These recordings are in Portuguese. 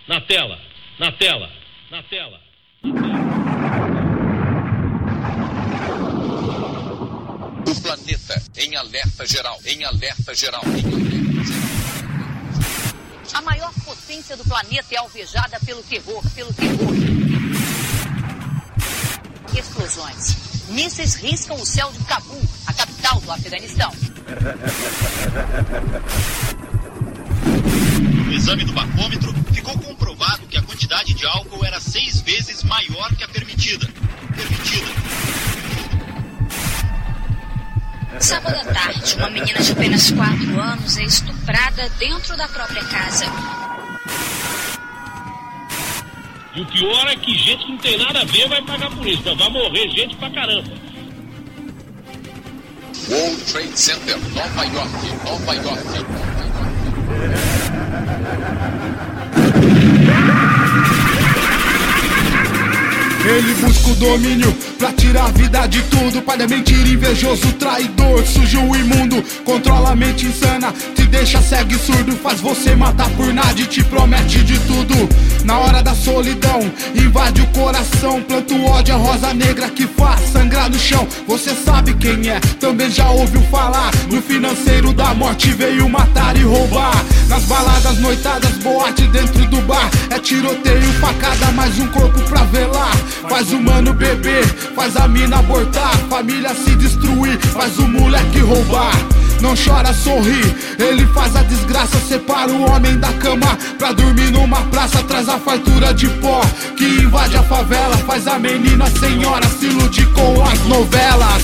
Na tela, na tela, na tela. O planeta em alerta geral, em alerta geral, em alerta geral. A maior potência do planeta é alvejada pelo terror, Explosões. Mísseis riscam o céu de Cabul, a capital do Afeganistão. No exame do bafômetro, ficou comprovado que a quantidade de álcool era 6 vezes maior que a permitida. Sábado à tarde, uma menina de apenas 4 anos é estuprada dentro da própria casa. E o pior é que gente que não tem nada a ver vai pagar por isso. Então vai morrer gente pra caramba. World Trade Center, Nova York. Ele busca o domínio pra tirar a vida de tudo. Pai da mentira, invejoso, traidor, sujo, imundo. Controla a mente insana, te deixa cego e surdo. Faz você matar por nada e te promete de tudo. Na hora da solidão, invade o coração. Planta o ódio, a rosa negra que faz sangrar no chão. Você sabe quem é, também já ouviu falar. No financeiro da morte veio matar e roubar. Nas baladas, noitadas, boate dentro do bar. É tiroteio, facada, mais um corpo pra velar. Faz o mano beber, faz a mina abortar. Família se destruir, faz o moleque roubar. Não chora, sorri, ele faz a desgraça. Separa o homem da cama pra dormir numa praça. Traz a fartura de pó que invade a favela. Faz a menina senhora se iludir com as novelas.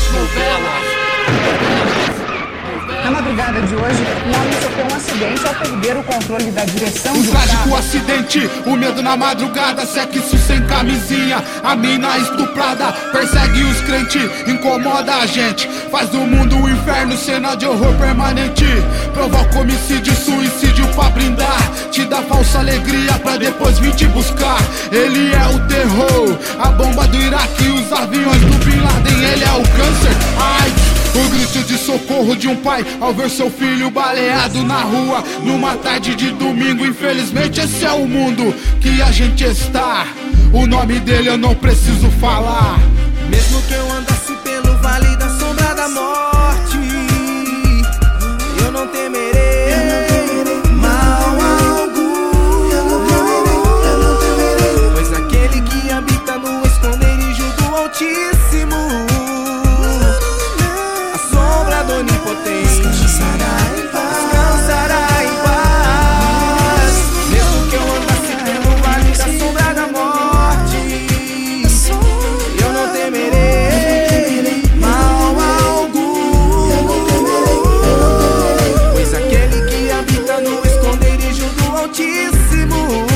Na madrugada de hoje, um homem sofreu um acidente ao perder o controle da direção Um do trágico carro. acidente, o medo na madrugada. Sexo sem camisinha, a mina estuprada. Persegue os crentes, incomoda a gente. Faz do mundo um inferno, cena de horror permanente. Provoca homicídio, suicídio pra brindar. Te dá falsa alegria pra depois vir te buscar. Ele é o terror, a bomba do Iraque. Os aviões do Bin Laden, ele é o câncer, AIDS. O grito de socorro de um pai ao ver seu filho baleado na rua numa tarde de domingo. Infelizmente esse é o mundo que a gente está. O nome dele eu não preciso falar. Mesmo que eu andasse pelo vale da sombra da morte, eu não temerei mal algum, pois aquele que habita no esconderijo do Altíssimo, onipotente, descansará em paz. Mesmo que eu andasse pelo vale da sombra da morte, eu não temerei mal algum, pois aquele que habita no esconderijo do Altíssimo,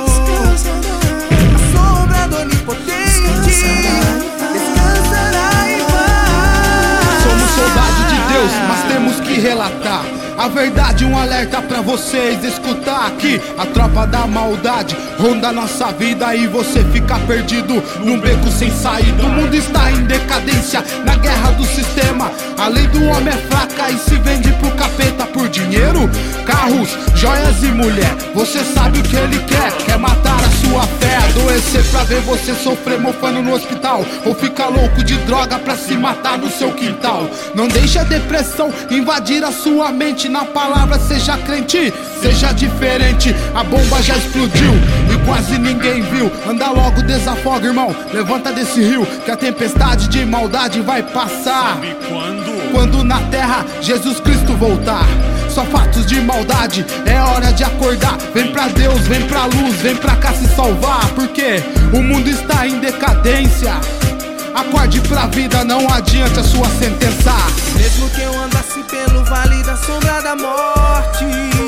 a sombra do Onipotente, descansará em paz. Somos soldados de Deus, mas temos que relatar a verdade, um alerta pra vocês escutar aqui. A tropa da maldade ronda nossa vida e você fica perdido num beco sem saída. O mundo está em decadência, na guerra do sistema. A lei do homem é fraca e se vende pro capeta por dinheiro, carros, joias e mulher. Você sabe o que ele quer, quer matar a sua fé. Adoecer pra ver você sofrer mofando no hospital, ou ficar louco de droga pra se matar no seu quintal. Não deixe a depressão invadir a sua mente. Na palavra seja crente, seja diferente. A bomba já explodiu e quase ninguém viu. Anda logo, desafoga, irmão, levanta desse rio, que a tempestade de maldade vai passar. Sabe quando? Quando na terra Jesus Cristo voltar. Só fatos de maldade, é hora de acordar. Vem pra Deus, vem pra luz, vem pra cá se salvar. Porque o mundo está em decadência. Acorde pra vida, não adianta a sua sentença. Mesmo que eu andasse pelo vale da sombra da morte,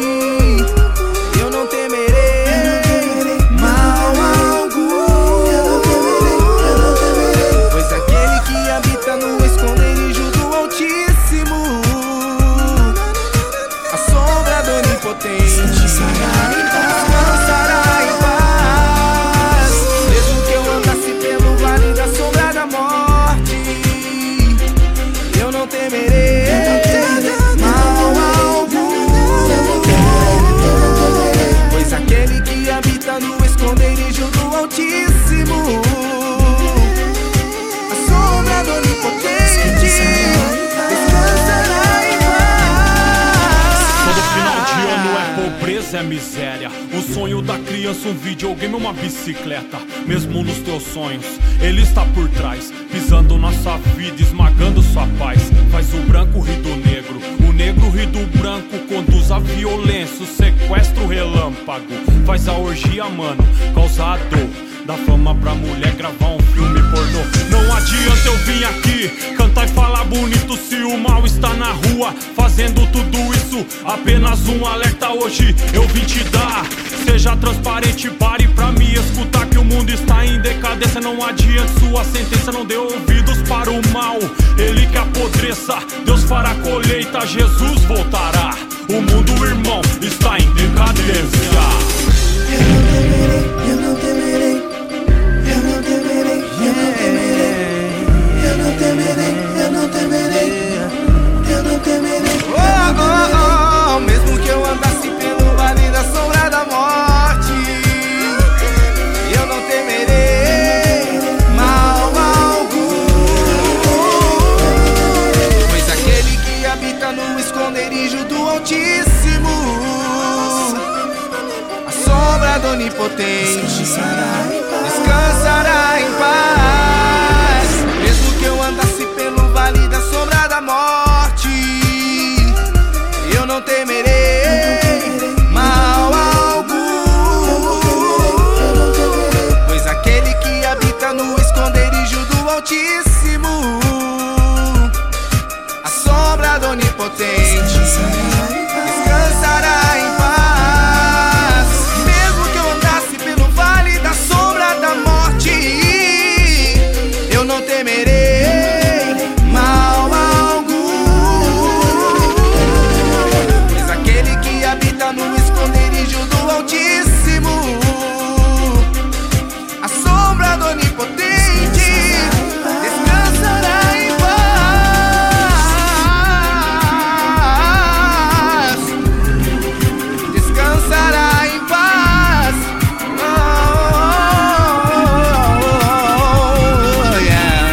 eu não temerei mal algum, pois aquele que habita no esconderijo do Altíssimo, a sombra do Onipotente, descansará em paz. Mesmo que eu andasse pelo vale da sombra da morte, eu não temerei mal algum, mas é miséria. O sonho da criança, um videogame, uma bicicleta. Mesmo nos teus sonhos, ele está por trás, pisando na sua vida, esmagando sua paz. Faz o branco rir do negro, o negro rir do branco. Conduz a violência, o sequestro relâmpago. Faz a orgia, mano, causa a dor. Dá fama pra mulher gravar um filme pornô. Não adianta eu vir aqui cantar e falar bonito se o mal está na rua fazendo tudo isso. Apenas um alerta hoje eu vim te dar. Seja transparente, pare pra me escutar, que o mundo está em decadência. Não adianta sua sentença, não dê ouvidos para o mal. Ele que apodreça, Deus fará colheita, Jesus voltará. O mundo, irmão, está em decadência. Eu não temerei, eu não temerei, eu não temerei, eu não temerei, eu não temerei, eu não temerei. Oh, oh, oh, mesmo que eu andasse pelo vale da sombra da morte, eu não temerei mal algum, pois aquele que habita no esconderijo do Altíssimo, a sombra do Onipotente, descansará em paz. Mesmo que eu andasse pelo vale da sombra da morte, eu não temerei mal algum, pois aquele que habita no esconderijo do Altíssimo, a sombra do Onipotente, descansará em paz. Mesmo que eu andasse pelo vale da sombra da morte, eu não temerei mal algum, pois aquele que habita no esconderijo do Altíssimo, a sombra do Onipotente, descansará em paz. Descansará em paz. Oh, oh, oh, yeah.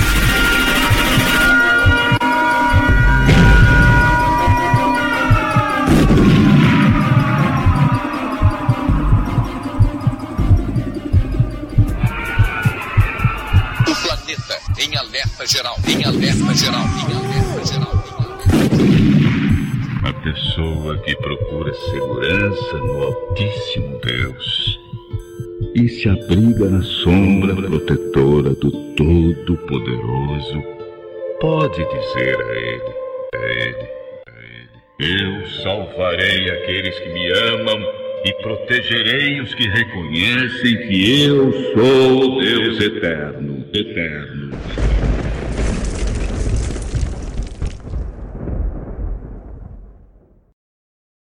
O planeta em alerta geral, em alerta geral, em alerta geral. A pessoa que procura segurança no Altíssimo Deus e se abriga na sombra protetora do Todo-Poderoso pode dizer a ele: eu salvarei aqueles que me amam e protegerei os que reconhecem que eu sou o Deus eterno.